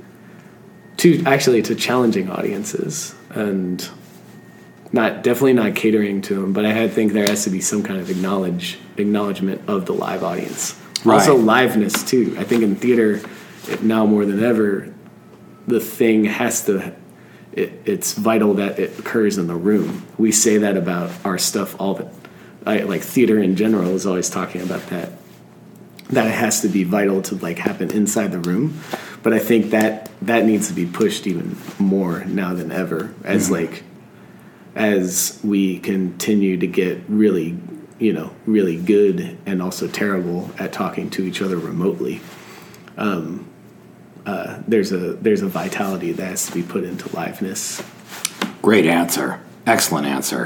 to challenging audiences, and definitely not catering to them, but I think there has to be some kind of acknowledgement of the live audience. Right. Also liveness too. I think in theater now more than ever, the thing it's vital that it occurs in the room. We say that about our stuff theater in general is always talking about that it has to be vital to happen inside the room. But I think that needs to be pushed even more now than ever, as as we continue to get really good and also terrible at talking to each other remotely. There's a vitality that has to be put into liveness. Great answer. Excellent answer.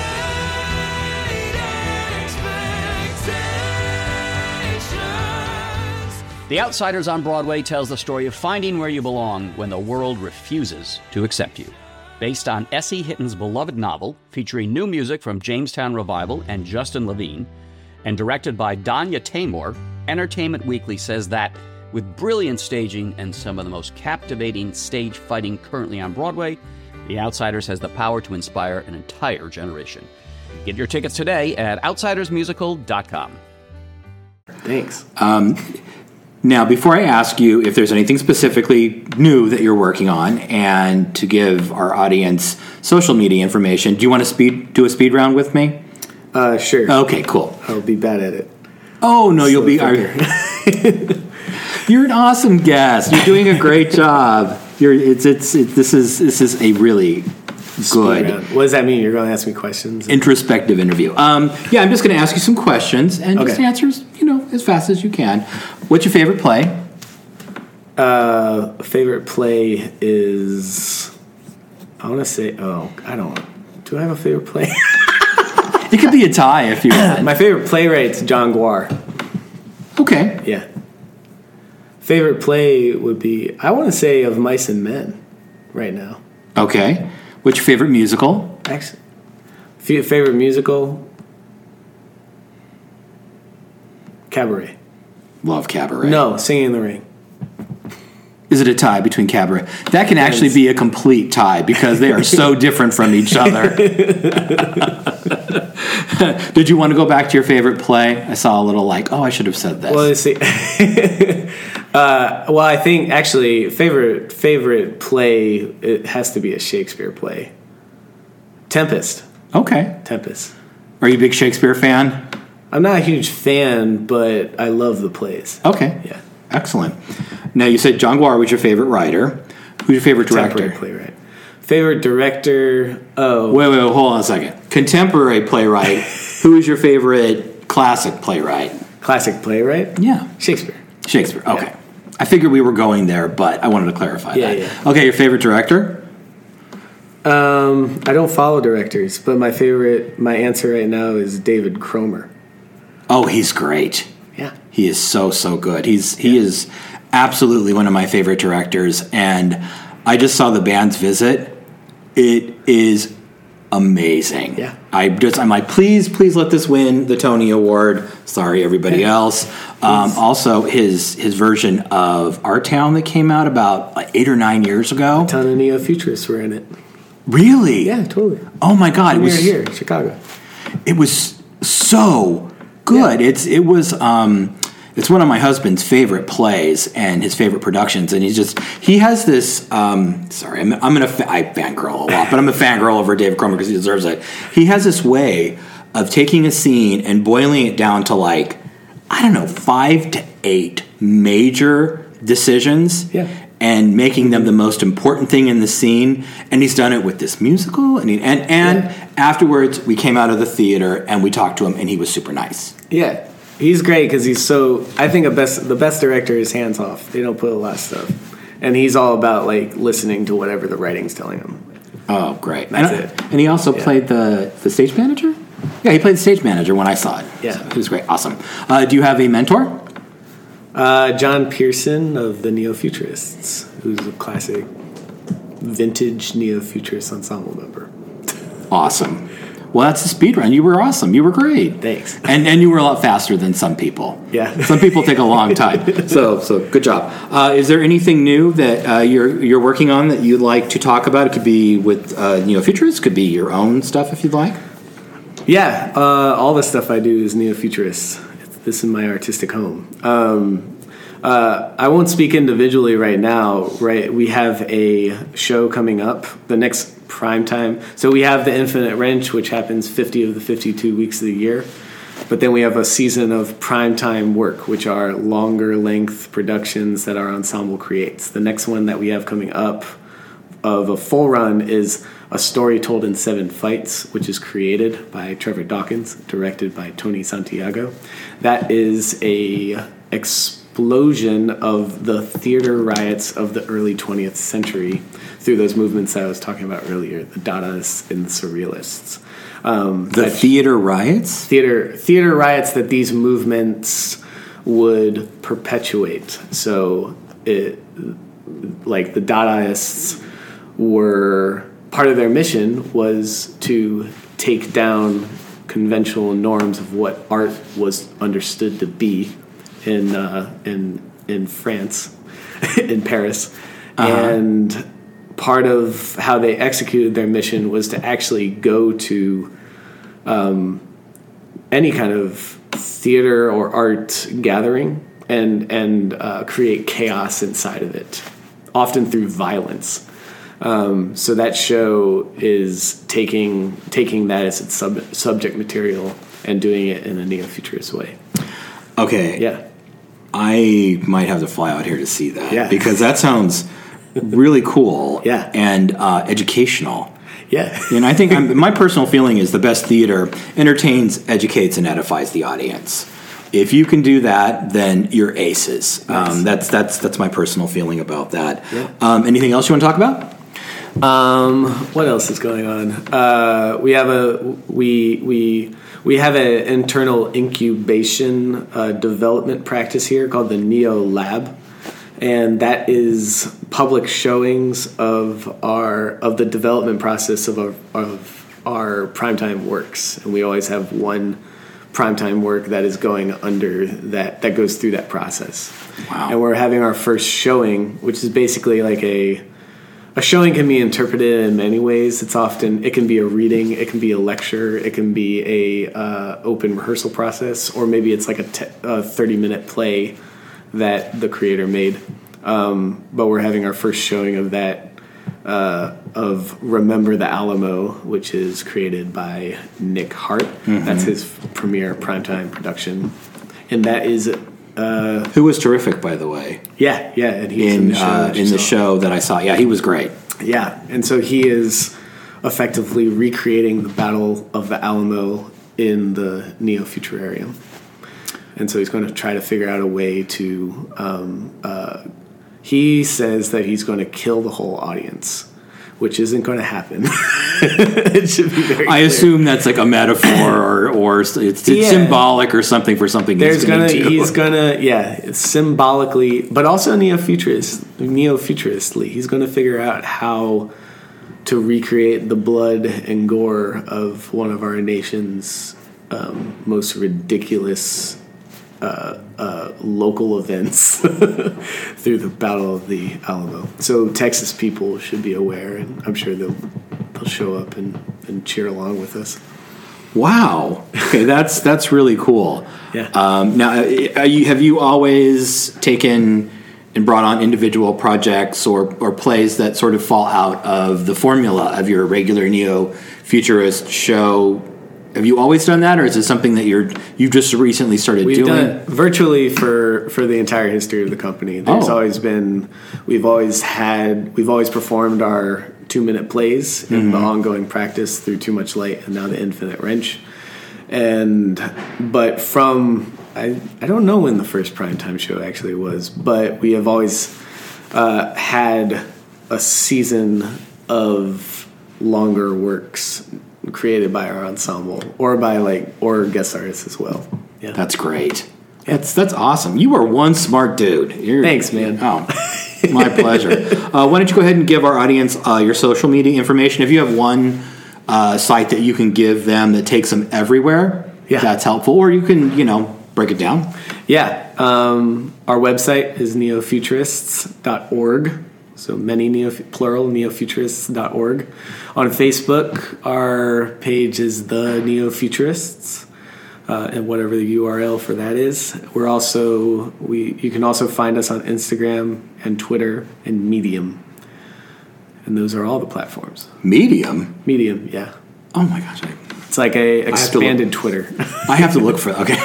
The Outsiders on Broadway tells the story of finding where you belong when the world refuses to accept you. Based on S.E. Hitton's beloved novel, featuring new music from Jamestown Revival and Justin Levine, and directed by Danya Taymor, Entertainment Weekly says that, with brilliant staging and some of the most captivating stage fighting currently on Broadway, The Outsiders has the power to inspire an entire generation. Get your tickets today at outsidersmusical.com. Thanks. Now, before I ask you if there's anything specifically new that you're working on, and to give our audience social media information, do you want to do a speed round with me? Sure. Okay, cool. I'll be bad at it. Oh, no, you'll be... You're an awesome guest. You're doing a great job. This is a really good... What does that mean? You're going to ask me questions? Introspective interview. I'm just going to ask you some questions, and just answers, as fast as you can. What's your favorite play? Favorite play is... I want to say... do I have a favorite play? It could be a tie if you want. My favorite playwright's John Guar. Okay. Yeah. Favorite play would be, I want to say, Of Mice and Men right now. Okay. What's your favorite musical? Actually, favorite musical? Cabaret. Love Cabaret. No, Singing in the Rain. Is it a tie between Cabaret? That can actually be a complete tie because they are so different from each other. Did you want to go back to your favorite play? I saw a little I should have said this. Well, let's see. I think actually favorite play, it has to be a Shakespeare play. Tempest. Okay. Tempest. Are you a big Shakespeare fan? I'm not a huge fan, but I love the plays. Okay. Yeah. Excellent. Now, you said John Guar was your favorite writer. Who's your favorite director? Contemporary playwright. Favorite director? Oh. Wait, hold on a second. Contemporary playwright. Who is your favorite classic playwright? Classic playwright? Yeah. Shakespeare. Shakespeare, okay. Yeah. I figured we were going there, but I wanted to clarify that. Yeah. Okay, your favorite director? I don't follow directors, but my answer right now is David Cromer. Oh, he's great. Yeah. He is so good. He is absolutely one of my favorite directors, and I just saw The Band's Visit. It is amazing. Yeah. I'm like, please let this win the Tony Award. Sorry, everybody else. Also, his version of Our Town that came out about 8 or 9 years ago. A ton of neo-futurists were in it. Really? Yeah, totally. Oh my God! It was here in Chicago. It was so good. Yeah. It's one of my husband's favorite plays and his favorite productions, and he has this. I fangirl a lot, but I'm a fangirl over David Cromer because he deserves it. He has this way of taking a scene and boiling it down to 5 to 8 major decisions. Yeah. And making them the most important thing in the scene, and he's done it with this musical. And afterwards, we came out of the theater and we talked to him, and he was super nice. Yeah, he's great because he's so. I think the best director is hands off. They don't put a lot of stuff, and he's all about listening to whatever the writing's telling him. Oh, great! That's it. And he also played the stage manager. Yeah, he played the stage manager when I saw it. Yeah, so it was great. Awesome. Do you have a mentor? John Pearson of the Neo-Futurists, who's a classic vintage Neo-Futurist ensemble member. Awesome. Well, that's the speed run. You were awesome. You were great. Thanks. And you were a lot faster than some people. Yeah. Some people take a long time. So good job. Is there anything new that you're working on that you'd like to talk about? It could be with Neo-Futurists. Could be your own stuff if you'd like. Yeah. All the stuff I do is Neo-Futurists. This is my artistic home. I won't speak individually right now. Right, we have a show coming up, the next prime time. So we have the Infinite Wrench, which happens 50 of the 52 weeks of the year, But then we have a season of primetime work, which are longer length productions that our ensemble creates. The next one that we have coming up of a full run is A Story Told in 7 Fights, which is created by Trevor Dawkins, directed by Tony Santiago. That is a explosion of the theater riots of the early 20th century through those movements that I was talking about earlier, the Dadaists and the Surrealists. The theater riots? Theater riots that these movements would perpetuate. So, like the Dadaists were, part of their mission was to take down conventional norms of what art was understood to be in France, in Paris. And part of how they executed their mission was to actually go to any kind of theater or art gathering and create chaos inside of it, often through violence. So that show is taking that as its subject material and doing it in a neo-futurist way. Okay. Yeah. I might have to fly out here to see that. Yeah. Because that sounds really cool. Yeah. And educational. Yeah. And I think my personal feeling is the best theater entertains, educates, and edifies the audience. If you can do that, then you're aces. Nice. That's my personal feeling about that. Yeah. Anything else you want to talk about? What else is going on? We have an internal incubation development practice here called the Neo Lab, and that is public showings of the development process of our primetime works, and we always have one primetime work that is going under that goes through that process. Wow! And we're having our first showing, which is basically like a showing can be interpreted in many ways. It can be a reading, it can be a lecture, it can be a open rehearsal process, or maybe it's like a 30-minute play that the creator made. But we're having our first showing of that, of Remember the Alamo, which is created by Nick Hart. Mm-hmm. That's his premiere primetime production. And that is... who was terrific, by the way. Yeah, and he's in the show that I saw. Yeah, he was great. Yeah, and so he is effectively recreating the Battle of the Alamo in the Neo-Futurarium. And so he's going to try to figure out a way to... he says that he's going to kill the whole audience, which isn't going to happen. It should be very clear. Assume that's like a metaphor or it's symbolic or something for something he's going to do. He's going to, symbolically, but also neo-futuristly. He's going to figure out how to recreate the blood and gore of one of our nation's most ridiculous local events through the Battle of the Alamo. So Texas people should be aware, and I'm sure they'll show up and cheer along with us. Wow. Okay, that's really cool. Yeah. Now, have you always taken and brought on individual projects or plays that sort of fall out of the formula of your regular neo-futurist show? Have you always done that, or is it something that you've just recently started doing? We've done it virtually for the entire history of the company. There's always been, we've always performed our 2-minute plays in the ongoing practice through Too Much Light and now the Infinite Wrench. But from, I don't know when the first primetime show actually was, but we have always had a season of longer works created by our ensemble or or guest artists as well. Yeah. That's great. That's awesome. You are one smart dude. Thanks, man. Oh, my pleasure. Why don't you go ahead and give our audience your social media information? If you have one site that you can give them that takes them everywhere, that's helpful. Or you can, break it down. Yeah. Our website is neofuturists.org. So plural, neofuturists.org. On Facebook, our page is The Neo-Futurists, and whatever the URL for that is. We're also, you can also find us on Instagram and Twitter and Medium. And those are all the platforms. Medium? Medium, yeah. Oh my gosh, It's like a expanded Twitter. I have to look for okay.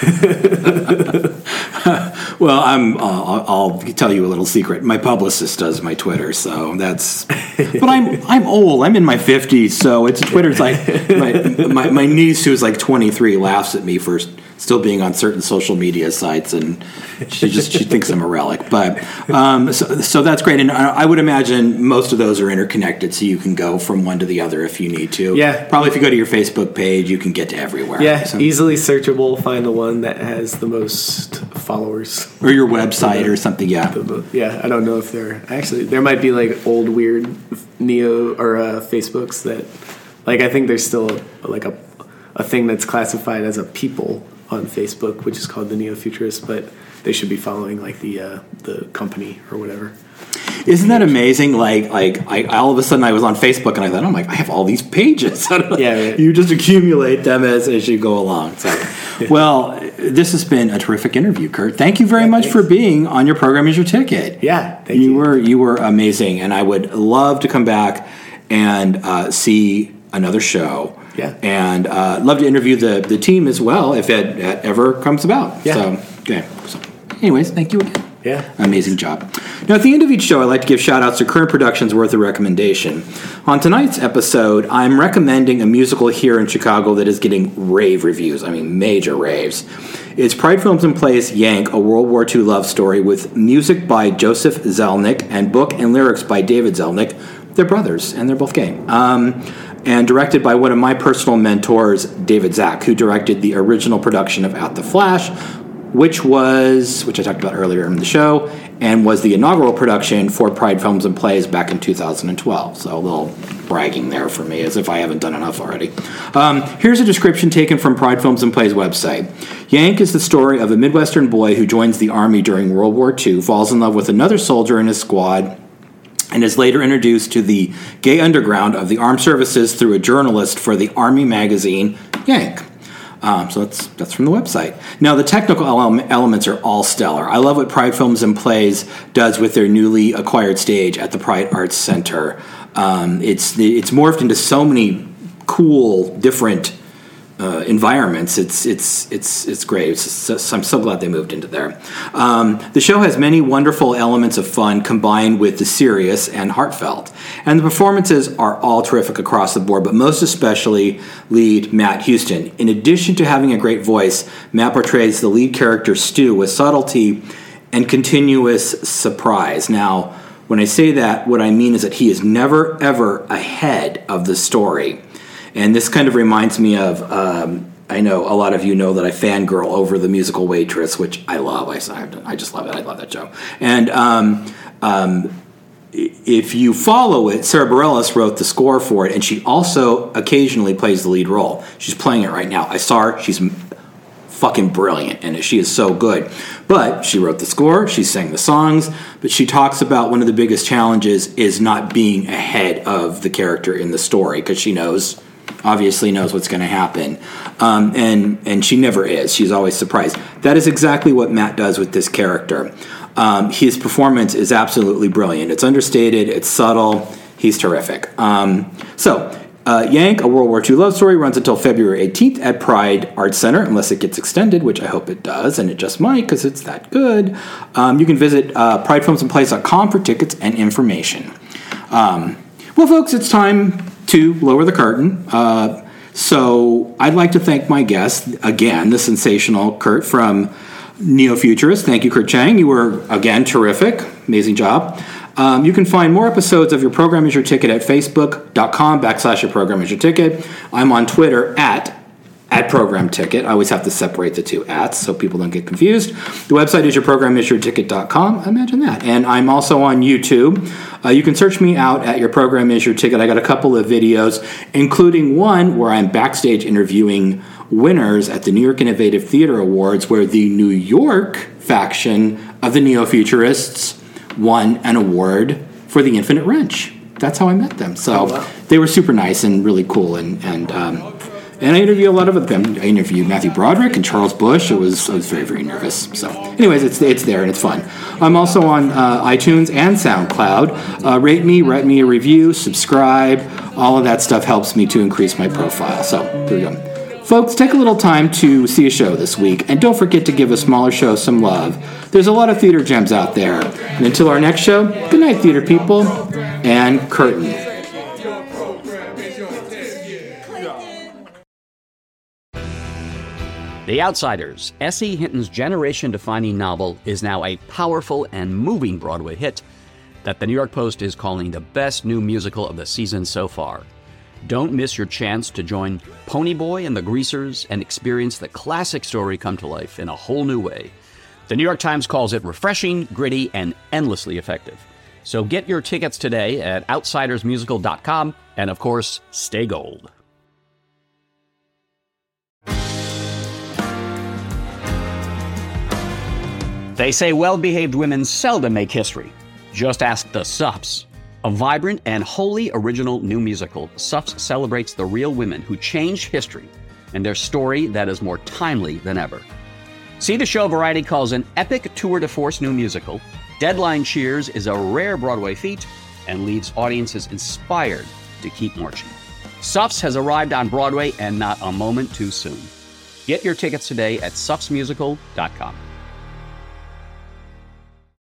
Well, I'll tell you a little secret. My publicist does my Twitter, so that's. But I'm old. I'm in my 50s, so Twitter's like my niece who's like 23 laughs at me for still being on certain social media sites, and she thinks I'm a relic. But so that's great, and I would imagine most of those are interconnected, so you can go from one to the other if you need to. Yeah. Probably if you go to your Facebook page, you can get to everywhere. Yeah, so. Easily searchable. Find the one that has the most followers. Or your website or something, yeah. Yeah, I don't know if there might be like old weird Neo or Facebooks that, like, I think there's still like a thing that's classified as a people on Facebook, which is called the Neo-Futurists, but they should be following like the company or whatever. Isn't that amazing? Like I all of a sudden I was on Facebook and I thought, oh my, I have all these pages. Yeah. You just accumulate them as you go along. So, well, this has been a terrific interview, Kurt. Thank you very much for being on Your Program Is Your Ticket. Yeah, thank you. You were amazing, and I would love to come back and see another show. Yeah. And love to interview the team as well if it ever comes about. Yeah. So, okay. So, anyways, thank you again. Yeah. Amazing job. Now, at the end of each show, I like to give shout-outs to current productions worth a recommendation. On tonight's episode, I'm recommending a musical here in Chicago that is getting rave reviews. I mean, major raves. It's Pride Films and Plays Yank, a World War II love story with music by Joseph Zelnick and book and lyrics by David Zelnick. They're brothers, and they're both gay. And directed by one of my personal mentors, David Zack, who directed the original production of At the Flash, which I talked about earlier in the show, and was the inaugural production for Pride Films and Plays back in 2012. So a little bragging there for me, as if I haven't done enough already. Here's a description taken from Pride Films and Plays website. Yank is the story of a Midwestern boy who joins the Army during World War II, falls in love with another soldier in his squad, and is later introduced to the gay underground of the armed services through a journalist for the Army magazine, Yank. So that's from the website. Now, the technical elements are all stellar. I love what Pride Films and Plays does with their newly acquired stage at the Pride Arts Center. It's morphed into so many cool, different environments. It's great. I'm so glad they moved into there. The show has many wonderful elements of fun combined with the serious and heartfelt. And the performances are all terrific across the board, but most especially lead Matt Houston. In addition to having a great voice, Matt portrays the lead character Stu with subtlety and continuous surprise. Now, when I say that, what I mean is that he is never, ever ahead of the story. And this kind of reminds me of, I know a lot of you know that I fangirl over the musical Waitress, which I love. I just love it. I love that show. And if you follow it, Sarah Bareilles wrote the score for it, and she also occasionally plays the lead role. She's playing it right now. I saw her. She's fucking brilliant, and she is so good. But she wrote the score, she sang the songs, but she talks about one of the biggest challenges is not being ahead of the character in the story, because she obviously knows what's going to happen. And she never is. She's always surprised. That is exactly what Matt does with this character. His performance is absolutely brilliant. It's understated. It's subtle. He's terrific. Yank, a World War II love story, runs until February 18th at Pride Arts Center, unless it gets extended, which I hope it does, and it just might because it's that good. You can visit pridefilmsandplays.com for tickets and information. Well, folks, it's time to lower the curtain. So I'd like to thank my guest, again, the sensational Kurt from Neo-Futurist. Thank you, Kurt Chang. You were, again, terrific. Amazing job. You can find more episodes of Your Program Is Your Ticket at facebook.com/Your Program Is Your Ticket. I'm on Twitter at Program Ticket. I always have to separate the two ats so people don't get confused. The website is yourprogramisyourticket.com. Imagine that. And I'm also on YouTube. You can search me out at Your Program Is Your Ticket. I got a couple of videos, including one where I'm backstage interviewing winners at the New York Innovative Theater Awards, where the New York faction of the Neo-Futurists won an award for The Infinite Wrench. That's how I met them. So They were super nice and really cool, and And I interview a lot of them. I interviewed Matthew Broderick and Charles Bush. I was very, very nervous. So anyways, it's there and it's fun. I'm also on iTunes and SoundCloud. Rate me, write me a review, subscribe. All of that stuff helps me to increase my profile. So here we go. Folks, take a little time to see a show this week, and don't forget to give a smaller show some love. There's a lot of theater gems out there. And until our next show, good night, theater people, and curtain. The Outsiders, S.E. Hinton's generation-defining novel, is now a powerful and moving Broadway hit that the New York Post is calling the best new musical of the season so far. Don't miss your chance to join Ponyboy and the Greasers and experience the classic story come to life in a whole new way. The New York Times calls it refreshing, gritty, and endlessly effective. So get your tickets today at outsidersmusical.com, and of course, stay gold. They say well-behaved women seldom make history. Just ask the Suffs. A vibrant and wholly original new musical, Suffs celebrates the real women who changed history and their story that is more timely than ever. See the show Variety calls an epic tour de force new musical. Deadline cheers is a rare Broadway feat and leaves audiences inspired to keep marching. Suffs has arrived on Broadway and not a moment too soon. Get your tickets today at suffsmusical.com.